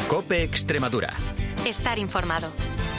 COPE Extremadura. Estar informado.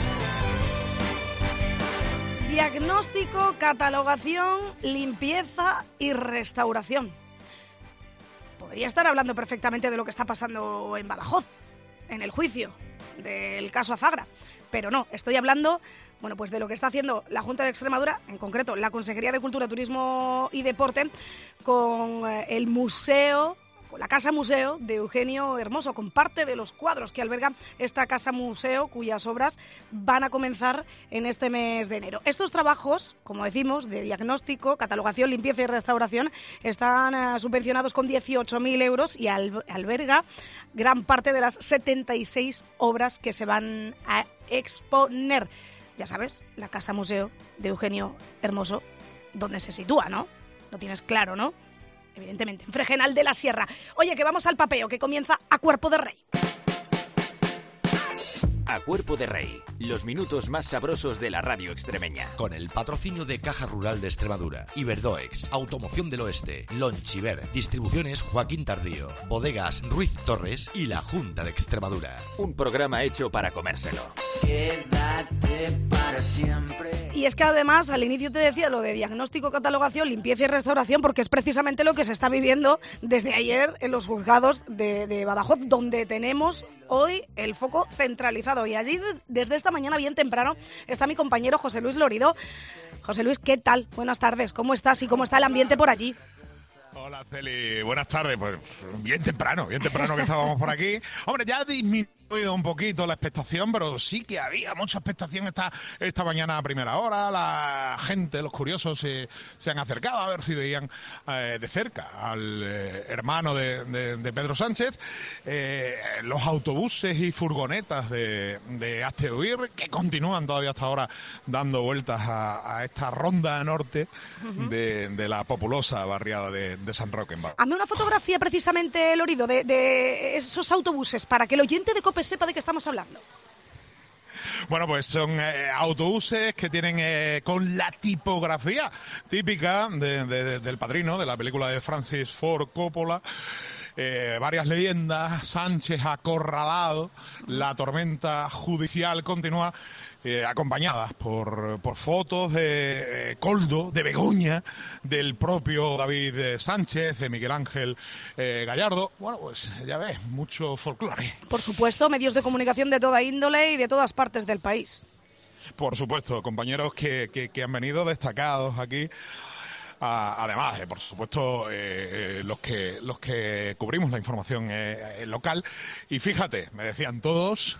Diagnóstico, catalogación, limpieza y restauración. Podría estar hablando perfectamente de lo que está pasando en Badajoz, en el juicio del caso Azagra, pero no, estoy hablando, bueno, pues de lo que está haciendo la Junta de Extremadura, en concreto la Consejería de Cultura, Turismo y Deporte, con el museo, con la Casa Museo de Eugenio Hermoso, con parte de los cuadros que alberga esta Casa Museo, cuyas obras van a comenzar en este mes de enero. Estos trabajos, como decimos, de diagnóstico, catalogación, limpieza y restauración, están subvencionados con 18.000 euros y alberga gran parte de las 76 obras que se van a exponer. Ya sabes, la Casa Museo de Eugenio Hermoso, ¿dónde se sitúa, no? Lo tienes claro, ¿no? Evidentemente, en Fregenal de la Sierra. Oye, que vamos al papeo, que comienza A Cuerpo de Rey. A Cuerpo de Rey, los minutos más sabrosos de la radio extremeña. Con el patrocinio de Caja Rural de Extremadura, Iberdoex, Automoción del Oeste, Lonchiver, Distribuciones Joaquín Tardío, Bodegas Ruiz Torres y la Junta de Extremadura. Un programa hecho para comérselo. Quédate para siempre. Y es que además, al inicio te decía lo de diagnóstico, catalogación, limpieza y restauración, porque es precisamente lo que se está viviendo desde ayer en los juzgados de Badajoz, donde tenemos hoy el foco centralizado. Y allí, desde esta mañana bien temprano, está mi compañero José Luis Lorido. José Luis, ¿qué tal? Buenas tardes, ¿cómo estás y cómo está el ambiente por allí? Hola, Celi, buenas tardes. Pues bien temprano que estábamos por aquí. Hombre, ya ha disminuido un poquito la expectación, pero sí que había mucha expectación esta mañana a primera hora. La gente, los curiosos, se han acercado a ver si veían de cerca al hermano de Pedro Sánchez. Los autobuses y furgonetas de Hazte Oír, que continúan todavía hasta ahora dando vueltas a esta ronda norte de la populosa barriada de San Roque en Badajoz. Hazme una fotografía precisamente, Lorido, de esos autobuses, para que el oyente de COPE sepa de qué estamos hablando. Bueno, pues son autobuses que tienen con la tipografía típica del Padrino, de la película de Francis Ford Coppola. Varias leyendas, Sánchez acorralado, la tormenta judicial continúa, acompañadas por fotos de Coldo, de Begoña, del propio David Sánchez, de Miguel Ángel Gallardo. Bueno, pues ya ves, mucho folclore. Por supuesto, medios de comunicación de toda índole y de todas partes del país. Por supuesto, compañeros que han venido destacados aquí. Además, por supuesto, los que cubrimos la información local. Y fíjate, me decían todos,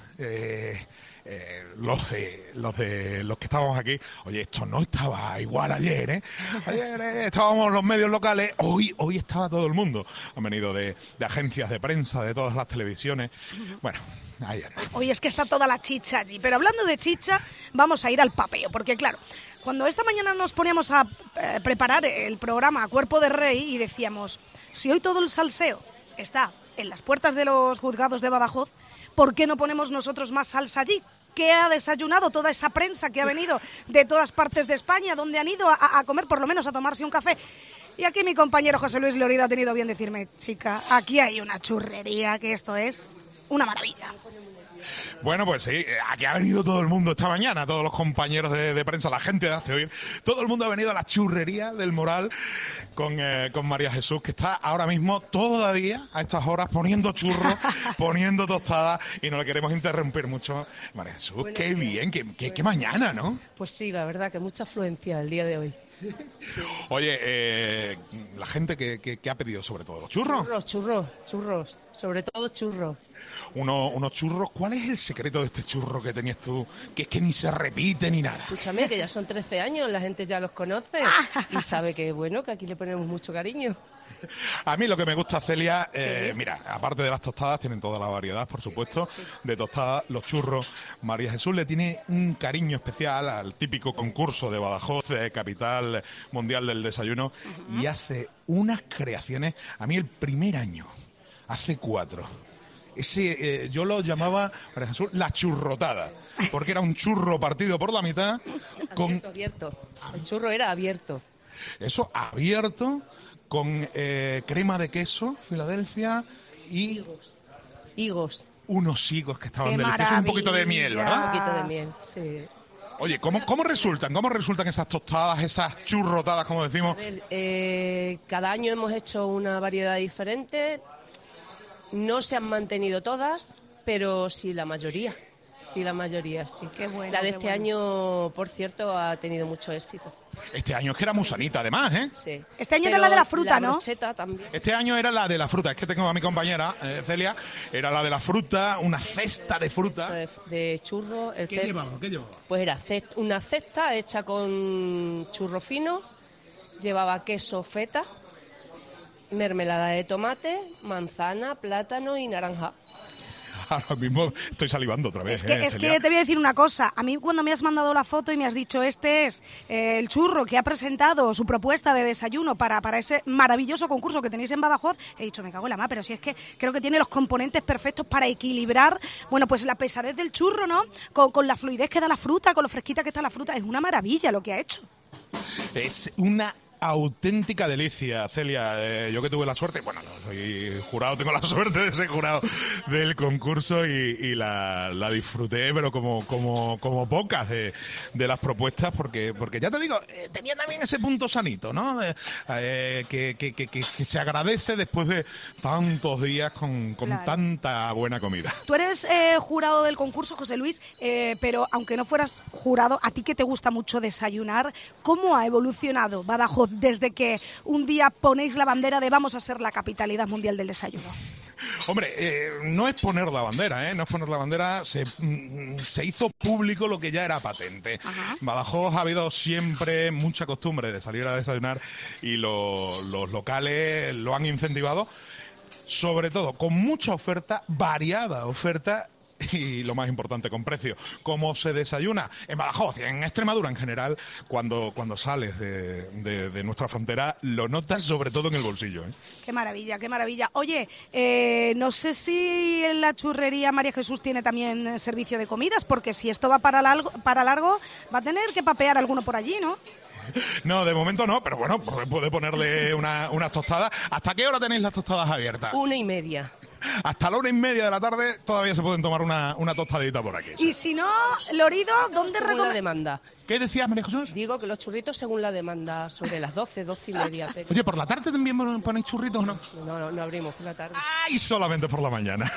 los que estábamos aquí, oye, esto no estaba igual ayer, ¿eh? Ayer estábamos los medios locales, hoy estaba todo el mundo. Han venido de agencias de prensa, de todas las televisiones. Bueno, ahí anda. Hoy es que está toda la chicha allí. Pero hablando de chicha, vamos a ir al papeo, porque claro, cuando esta mañana nos poníamos a preparar el programa A Cuerpo de Rey y decíamos, si hoy todo el salseo está en las puertas de los juzgados de Badajoz, ¿por qué no ponemos nosotros más salsa allí? ¿Qué ha desayunado toda esa prensa que ha venido de todas partes de España, donde han ido a comer, por lo menos a tomarse un café? Y aquí mi compañero José Luis Lorido ha tenido bien decirme, chica, aquí hay una churrería, que esto es una maravilla. Bueno, pues sí, aquí ha venido todo el mundo esta mañana, todos los compañeros de prensa, la gente de Hazte Oír, todo el mundo ha venido a la churrería del Moral con María Jesús, que está ahora mismo todavía a estas horas poniendo churros, poniendo tostadas, y no le queremos interrumpir mucho. María Jesús, bueno, qué bien, qué mañana, ¿no? Pues sí, la verdad que mucha afluencia el día de hoy. Sí. Oye, la gente que ha pedido sobre todo los churros. Churros, sobre todo churros. Unos churros, ¿cuál es el secreto de este churro que tenías tú? Que es que ni se repite ni nada. Escúchame, que ya son 13 años, la gente ya los conoce y sabe que bueno, que aquí le ponemos mucho cariño. A mí lo que me gusta, Celia, ¿sí? Mira, aparte de las tostadas, tienen toda la variedad, por supuesto, de tostadas, los churros. María Jesús le tiene un cariño especial al típico concurso de Badajoz, capital mundial del desayuno, y hace unas creaciones. A mí el primer año, hace 4... yo lo llamaba, María Jesús, la churrotada, porque era un churro partido por la mitad. Abierto. El churro era abierto. Eso, abierto, con crema de queso, Filadelfia y... Higos. unos higos que estaban ¡Qué deliciosos, un poquito de miel, maravilla! ¿verdad? Un poquito de miel, sí. Oye, ¿cómo resultan? ¿Cómo resultan esas tostadas, esas churrotadas, como decimos? A ver, cada año hemos hecho una variedad diferente. No se han mantenido todas, pero sí la mayoría. Sí, la mayoría, sí. Qué bueno, la de qué este bueno. año, por cierto, ha tenido mucho éxito. Este año es que era muy sanita, además, ¿eh? Sí. Este año era Pero la de la fruta, ¿no? La brocheta también. Este año era la de la fruta. Es que tengo a mi compañera, Celia, era la de la fruta, una cesta de fruta. De churros. ¿Qué llevaba? Pues era una cesta hecha con churro fino, llevaba queso feta, mermelada de tomate, manzana, plátano y naranja. Ahora mismo estoy salivando otra vez. Es que te voy a decir una cosa. A mí cuando me has mandado la foto y me has dicho este es el churro que ha presentado su propuesta de desayuno para ese maravilloso concurso que tenéis en Badajoz, he dicho, me cago en la mar, pero si es que creo que tiene los componentes perfectos para equilibrar, bueno, pues la pesadez del churro, ¿no? Con la fluidez que da la fruta, con lo fresquita que está la fruta. Es una maravilla lo que ha hecho. Es una auténtica delicia, Celia. Yo que tuve la suerte, bueno, no soy jurado, tengo la suerte de ser jurado del concurso y la disfruté, pero como pocas de las propuestas, porque ya te digo, tenía también ese punto sanito, ¿no? Que se agradece después de tantos días con Claro. tanta buena comida. Tú eres jurado del concurso, José Luis, pero aunque no fueras jurado, a ti que te gusta mucho desayunar, ¿cómo ha evolucionado Badajoz desde que un día ponéis la bandera de vamos a ser la capitalidad mundial del desayuno? Hombre, no es poner la bandera, no es poner la bandera, se hizo público lo que ya era patente. Ajá. Badajoz ha habido siempre mucha costumbre de salir a desayunar y los locales lo han incentivado, sobre todo con mucha oferta, variada oferta, y lo más importante, con precio. Como se desayuna en Badajoz y en Extremadura en general, cuando sales de nuestra frontera, lo notas sobre todo en el bolsillo, ¿eh? Qué maravilla, qué maravilla. Oye, no sé si en la churrería María Jesús tiene también servicio de comidas, porque si esto va para largo, va a tener que papear alguno por allí, ¿no? No, de momento no, pero bueno, puede ponerle unas tostadas. ¿Hasta qué hora tenéis las tostadas abiertas? 1:30. Hasta la 1:30 de la tarde todavía se pueden tomar una tostadita por aquí. Y si no, Lorido, ¿dónde Según la recomiendas? demanda. ¿Qué decías, María Jesús? Digo que los churritos según la demanda, sobre las 12:30. Pero Oye, ¿por la tarde también ponéis churritos o no? no abrimos por la tarde. ¡Ay! Solamente por la mañana.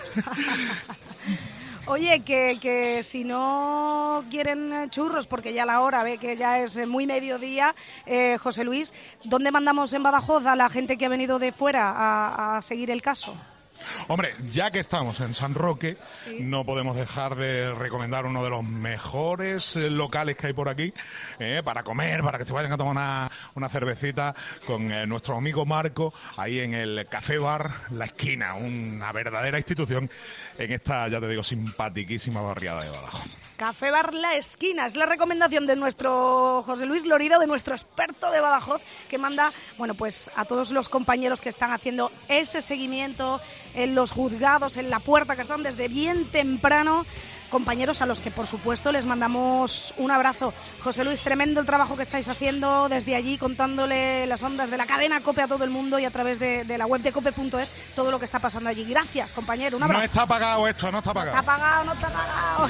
Oye, que si no quieren churros, porque ya la hora ve que ya es muy mediodía, José Luis, ¿dónde mandamos en Badajoz a la gente que ha venido de fuera a seguir el caso? Hombre, ya que estamos en San Roque, Sí. no podemos dejar de recomendar uno de los mejores locales que hay por aquí, para comer, para que se vayan a tomar una cervecita con nuestro amigo Marco, ahí en el Café Bar La Esquina, una verdadera institución en esta, ya te digo, simpaticísima barriada de Badajoz. Café Bar La Esquina, es la recomendación de nuestro José Luis Lorido, de nuestro experto de Badajoz, que manda, bueno, pues a todos los compañeros que están haciendo ese seguimiento en los juzgados, en la puerta, que están desde bien temprano, compañeros a los que, por supuesto, les mandamos un abrazo. José Luis, tremendo el trabajo que estáis haciendo desde allí, contándole las ondas de la cadena COPE a todo el mundo y a través de la web de cope.es todo lo que está pasando allí. Gracias, compañero, un abrazo. No está pagado esto, no está pagado. ¿Está pagado? No está pagado.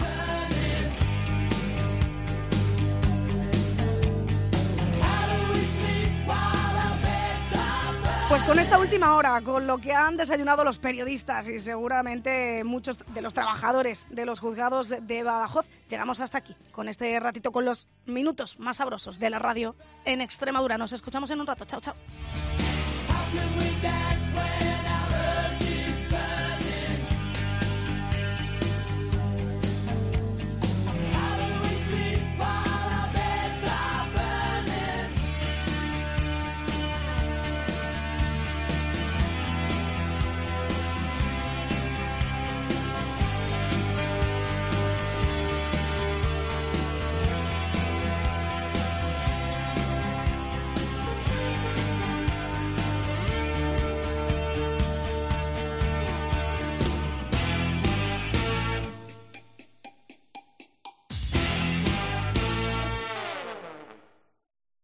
Pues con esta última hora, con lo que han desayunado los periodistas y seguramente muchos de los trabajadores de los juzgados de Badajoz, llegamos hasta aquí, con este ratito, con los minutos más sabrosos de la radio en Extremadura. Nos escuchamos en un rato. Chao, chao.